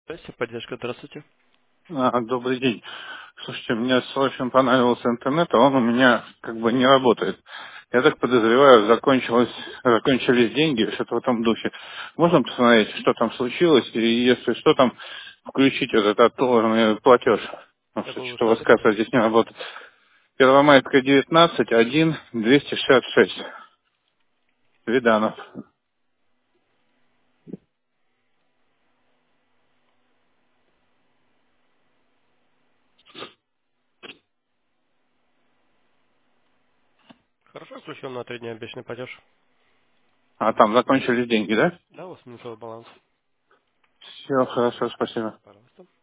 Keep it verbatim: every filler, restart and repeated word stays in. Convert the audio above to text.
Здравствуйте, поддержка, здравствуйте. А, добрый день. Слушайте, мне очень понравился интернет, а он у меня как бы не работает. Я так подозреваю, закончилось, закончились деньги, что-то в этом духе. Можно посмотреть, что там случилось, и если что там, включить этот отложенный платеж. Потому что Какой что-то ваш у вас адрес? карта здесь не работает. Первомайская, девятнадцать, один, двести шестьдесят шесть. Виданов. Хорошо, включен на три дня обещанный платеж. А там закончились деньги, да? Да, у вас минусовой баланс. Все, хорошо, спасибо. Пожалуйста.